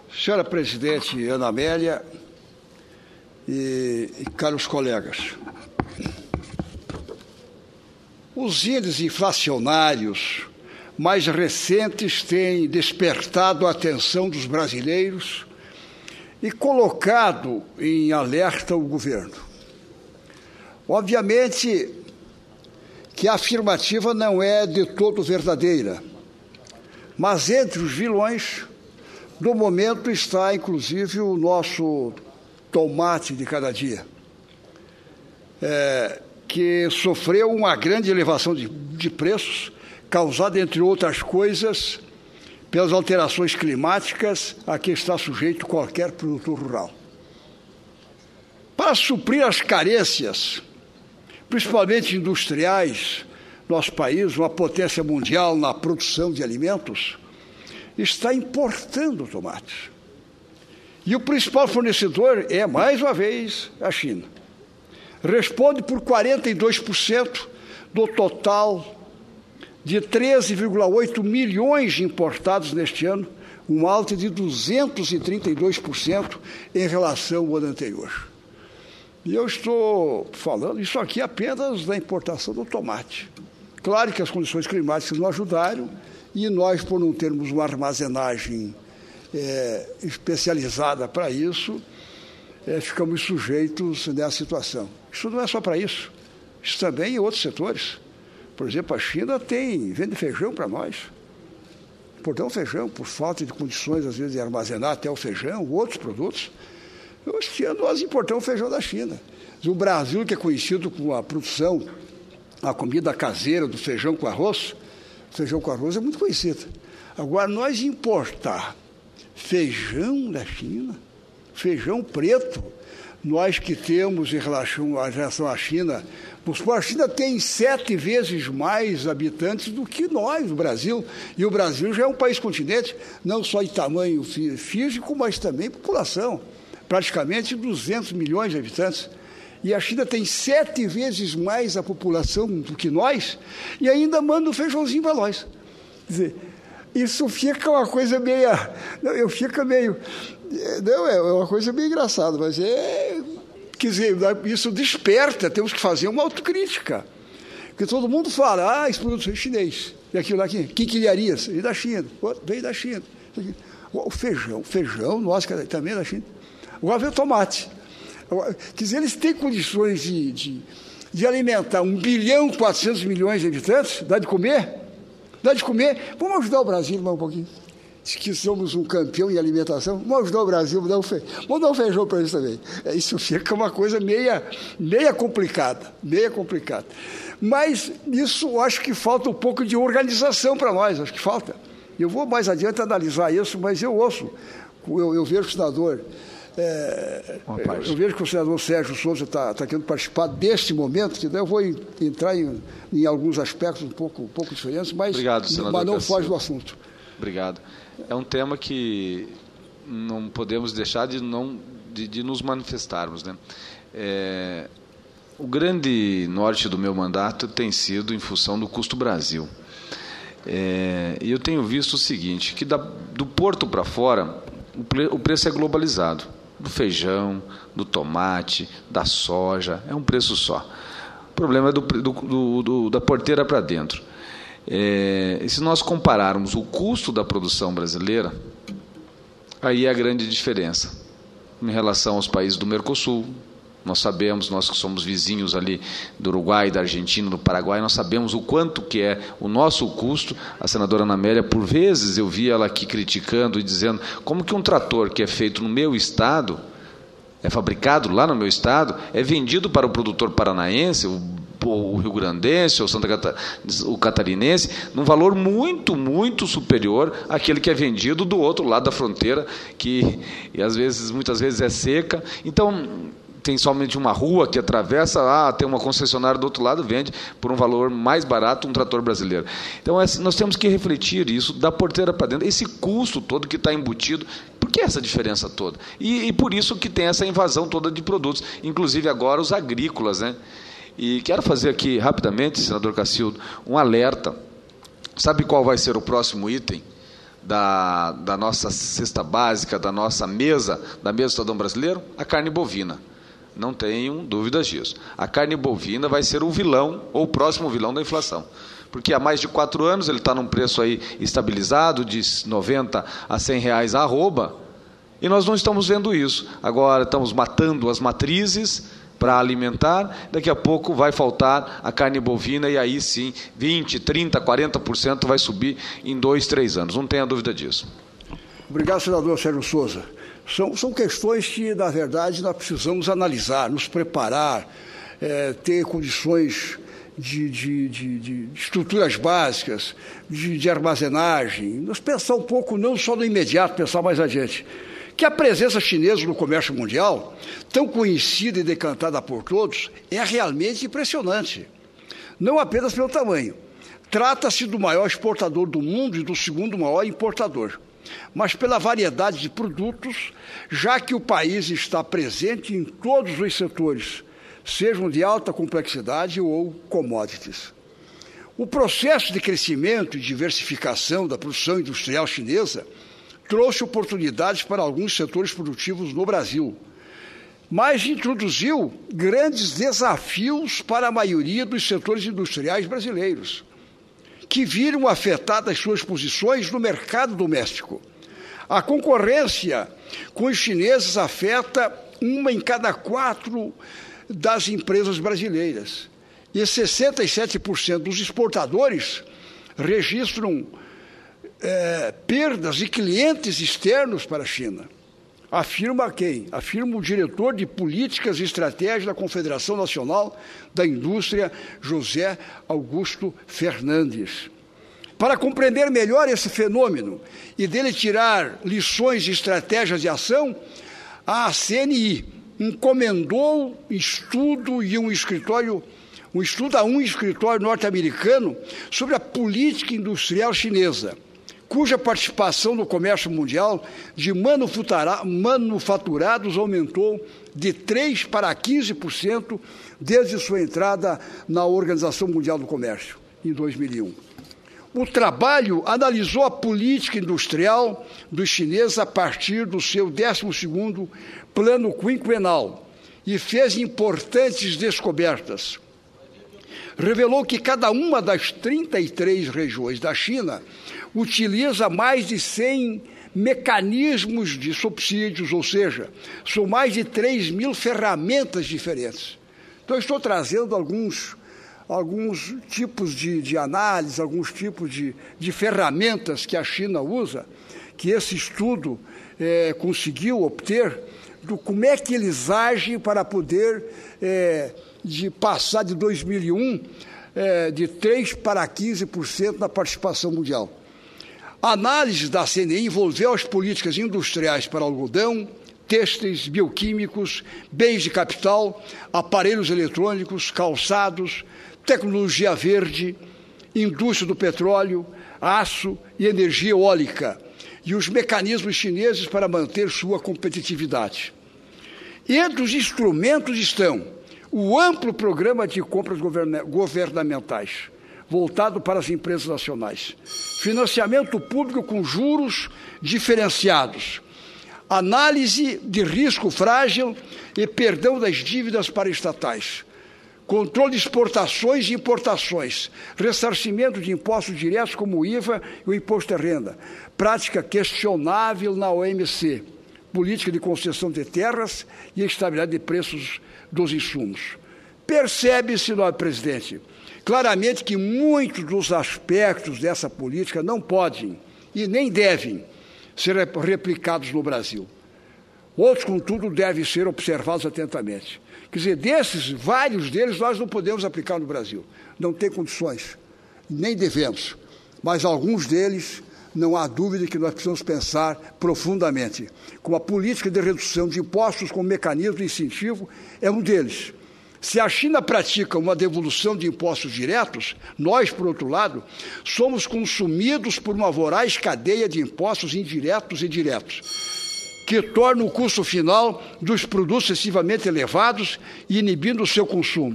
Senhora presidente Ana Amélia e caros colegas, os índices inflacionários mais recentes têm despertado a atenção dos brasileiros e colocado em alerta o governo. Obviamente que a afirmativa não é de todo verdadeira, mas entre os vilões do momento está, inclusive, o nosso tomate de cada dia, que sofreu uma grande elevação de preços, causada, entre outras coisas, pelas alterações climáticas a que está sujeito qualquer produtor rural. Para suprir as carências, principalmente industriais, nosso país, uma potência mundial na produção de alimentos, está importando tomates. E o principal fornecedor é, mais uma vez, a China. Responde por 42% do total de 13,8 milhões importados neste ano, um alta de 232% em relação ao ano anterior. E eu estou falando isso aqui apenas da importação do tomate. Claro que as condições climáticas não ajudaram e nós, por não termos uma armazenagem especializada para isso, ficamos sujeitos nessa situação. Isso não é só para isso, isso também em outros setores. Por exemplo, a China vende feijão para nós. Importamos feijão por falta de condições, às vezes, de armazenar até o feijão, outros produtos. Este ano nós importamos feijão da China. O Brasil, que é conhecido com a produção, a comida caseira do feijão com arroz é muito conhecido. Agora, nós importar feijão da China, feijão preto, nós que temos em relação à China, a China tem 7 vezes mais habitantes do que nós, o Brasil, e o Brasil já é um país continente, não só em tamanho físico, mas também em população, praticamente 200 milhões de habitantes. E a China tem 7 vezes mais a população do que nós, e ainda manda um feijãozinho para nós. Quer dizer, isso fica uma coisa meio... Não, é uma coisa meio engraçada, mas quer dizer, isso desperta, temos que fazer uma autocrítica. Porque todo mundo fala, esse produto é chinês, e aquilo aqui, quinquilharias, veio da China, veio da China. O feijão, nossa, também é da China. Agora vem o tomate. Quer dizer, eles têm condições de alimentar 1,4 bilhão de habitantes, dá de comer? Dá de comer. Vamos ajudar o Brasil mais um pouquinho. Que somos um campeão em alimentação, vamos ajudar o Brasil, vamos dar um feijão para eles também. Isso fica uma coisa meia complicada. Mas isso eu acho que falta um pouco de organização para nós, acho que falta. Eu vou mais adiante analisar isso, mas eu vejo o senador... eu vejo que o senador Sérgio Souza está querendo participar deste momento, que eu vou entrar em alguns aspectos um pouco diferentes, mas não foge do assunto. Obrigado. É um tema que não podemos deixar de nos manifestarmos, né? O grande norte do meu mandato tem sido em função do custo Brasil. E eu tenho visto o seguinte, que do porto para fora, o preço é globalizado. Do feijão, do tomate, da soja, é um preço só. O problema é da porteira para dentro. E se nós compararmos o custo da produção brasileira, aí é a grande diferença em relação aos países do Mercosul. Nós sabemos, nós que somos vizinhos ali do Uruguai, da Argentina, do Paraguai, nós sabemos o quanto que é o nosso custo. A senadora Ana Amélia, por vezes, eu vi ela aqui criticando e dizendo como que um trator que é feito no meu estado, é fabricado lá no meu estado, é vendido para o produtor paranaense, o rio-grandense, o catarinense, num valor muito, muito superior àquele que é vendido do outro lado da fronteira, que muitas vezes é seca. Então, tem somente uma rua que atravessa, tem uma concessionária do outro lado, vende por um valor mais barato um trator brasileiro. Então, nós temos que refletir isso da porteira para dentro, esse custo todo que está embutido. Por que essa diferença toda? E por isso que tem essa invasão toda de produtos, inclusive agora os agrícolas, né? E quero fazer aqui rapidamente, senador Cacildo, um alerta. Sabe qual vai ser o próximo item da nossa cesta básica, da nossa mesa, da mesa do cidadão brasileiro? A carne bovina. Não tenham dúvidas disso. A carne bovina vai ser o vilão, ou o próximo vilão da inflação. Porque há mais de 4 anos ele está num preço aí estabilizado, de 90 a 100 reais a arroba, e nós não estamos vendo isso. Agora estamos matando as matrizes para alimentar, daqui a pouco vai faltar a carne bovina, e aí sim, 20%, 30%, 40% vai subir em 2, 3 anos. Não tenha dúvida disso. Obrigado, senador Sérgio Souza. São questões que, na verdade, nós precisamos analisar, nos preparar, ter condições de estruturas básicas, de armazenagem, nós pensar um pouco, não só no imediato, pensar mais adiante. Que a presença chinesa no comércio mundial, tão conhecida e decantada por todos, é realmente impressionante. Não apenas pelo tamanho. Trata-se do maior exportador do mundo e do segundo maior importador, mas pela variedade de produtos, já que o país está presente em todos os setores, sejam de alta complexidade ou commodities. O processo de crescimento e diversificação da produção industrial chinesa trouxe oportunidades para alguns setores produtivos no Brasil, mas introduziu grandes desafios para a maioria dos setores industriais brasileiros, que viram afetadas suas posições no mercado doméstico. A concorrência com os chineses afeta 1 em cada 4 das empresas brasileiras, e 67% dos exportadores registram perdas de clientes externos para a China. Afirma quem? Afirma o diretor de Políticas e Estratégias da Confederação Nacional da Indústria, José Augusto Fernandes. Para compreender melhor esse fenômeno e dele tirar lições e estratégias de ação, a CNI encomendou estudo a um escritório norte-americano sobre a política industrial chinesa, cuja participação no comércio mundial de manufaturados aumentou de 3% para 15% desde sua entrada na Organização Mundial do Comércio, em 2001. O trabalho analisou a política industrial dos chineses a partir do seu 12º plano quinquenal e fez importantes descobertas. Revelou que cada uma das 33 regiões da China utiliza mais de 100 mecanismos de subsídios, ou seja, são mais de 3.000 ferramentas diferentes. Então, estou trazendo alguns tipos de análise, alguns tipos de ferramentas que a China usa, que esse estudo conseguiu obter, do como é que eles agem para poder de passar de 2001 de 3% para 15% na participação mundial. A análise da CNI envolveu as políticas industriais para algodão, têxteis, bioquímicos, bens de capital, aparelhos eletrônicos, calçados, tecnologia verde, indústria do petróleo, aço e energia eólica, e os mecanismos chineses para manter sua competitividade. Entre os instrumentos estão o amplo programa de compras governamentais, voltado para as empresas nacionais, financiamento público com juros diferenciados, análise de risco frágil e perdão das dívidas para estatais, controle de exportações e importações, ressarcimento de impostos diretos como o IVA e o imposto de renda, prática questionável na OMC, política de concessão de terras e estabilidade de preços dos insumos. Percebe-se, senhor presidente, claramente que muitos dos aspectos dessa política não podem e nem devem ser replicados no Brasil. Outros, contudo, devem ser observados atentamente. Quer dizer, vários deles nós não podemos aplicar no Brasil. Não tem condições, nem devemos. Mas alguns deles, não há dúvida que nós precisamos pensar profundamente. Como a política de redução de impostos como mecanismo de incentivo é um deles. Se a China pratica uma devolução de impostos diretos, nós, por outro lado, somos consumidos por uma voraz cadeia de impostos indiretos e diretos, que torna o custo final dos produtos excessivamente elevados e inibindo o seu consumo.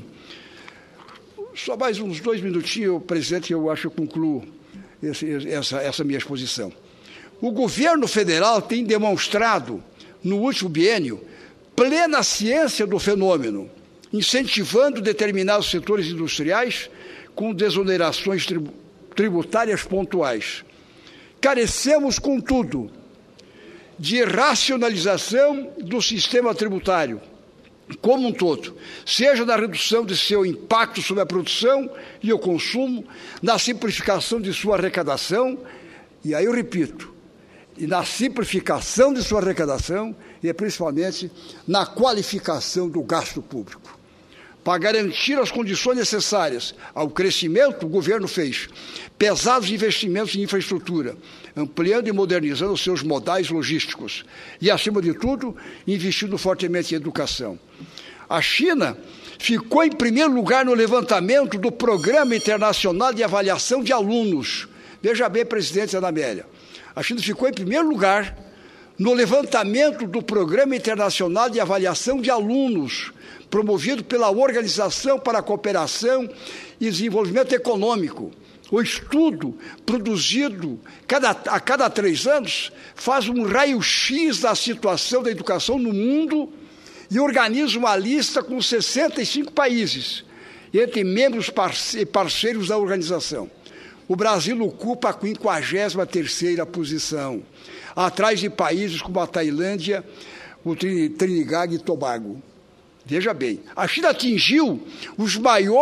Só mais uns 2 minutinhos, presidente, eu acho que eu concluo essa minha exposição. O governo federal tem demonstrado, no último biênio, plena ciência do fenômeno, incentivando determinados setores industriais com desonerações tributárias pontuais. Carecemos, contudo, de racionalização do sistema tributário como um todo, seja na redução de seu impacto sobre a produção e o consumo, na simplificação de sua arrecadação, e aí eu repito, e na simplificação de sua arrecadação e principalmente na qualificação do gasto público. Para garantir as condições necessárias ao crescimento, o governo fez pesados investimentos em infraestrutura, ampliando e modernizando os seus modais logísticos e, acima de tudo, investindo fortemente em educação. A China ficou em primeiro lugar no levantamento do Programa Internacional de Avaliação de Alunos. Veja bem, presidente Ana Amélia, a China ficou em primeiro lugar no levantamento do Programa Internacional de Avaliação de Alunos, promovido pela Organização para a Cooperação e Desenvolvimento Econômico. O estudo, produzido a cada 3 anos, faz um raio-x da situação da educação no mundo e organiza uma lista com 65 países, entre membros e parceiros da organização. O Brasil ocupa a 53ª posição, atrás de países como a Tailândia, o Trinidad e Tobago. Veja bem, a China atingiu as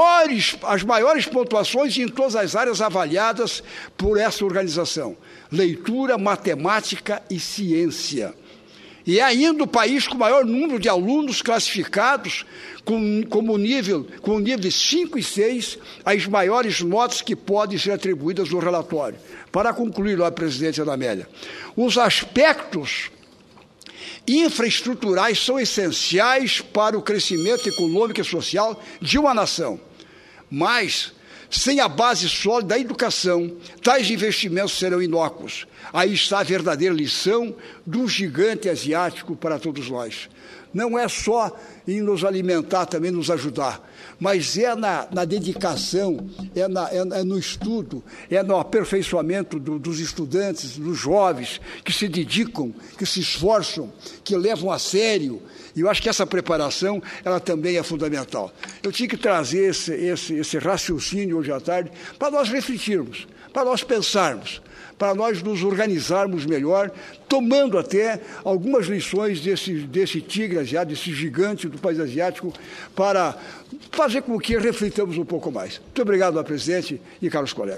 maiores pontuações em todas as áreas avaliadas por essa organização: leitura, matemática e ciência. E é ainda o país com o maior número de alunos classificados com nível de 5 e 6, as maiores notas que podem ser atribuídas no relatório. Para concluir, presidente Ana Amélia, os aspectos infraestruturais são essenciais para o crescimento econômico e social de uma nação. Mas, sem a base sólida da educação, tais investimentos serão inócuos. Aí está a verdadeira lição do gigante asiático para todos nós. Não é só em nos alimentar, também nos ajudar, mas é na dedicação, é no estudo, é no aperfeiçoamento dos estudantes, dos jovens, que se dedicam, que se esforçam, que levam a sério. E eu acho que essa preparação, ela também é fundamental. Eu tinha que trazer esse raciocínio hoje à tarde para nós refletirmos, para nós pensarmos, para nós nos organizarmos melhor, tomando até algumas lições desse tigre asiático, desse gigante do país asiático, para fazer com que reflitamos um pouco mais. Muito obrigado, presidente e caros colegas.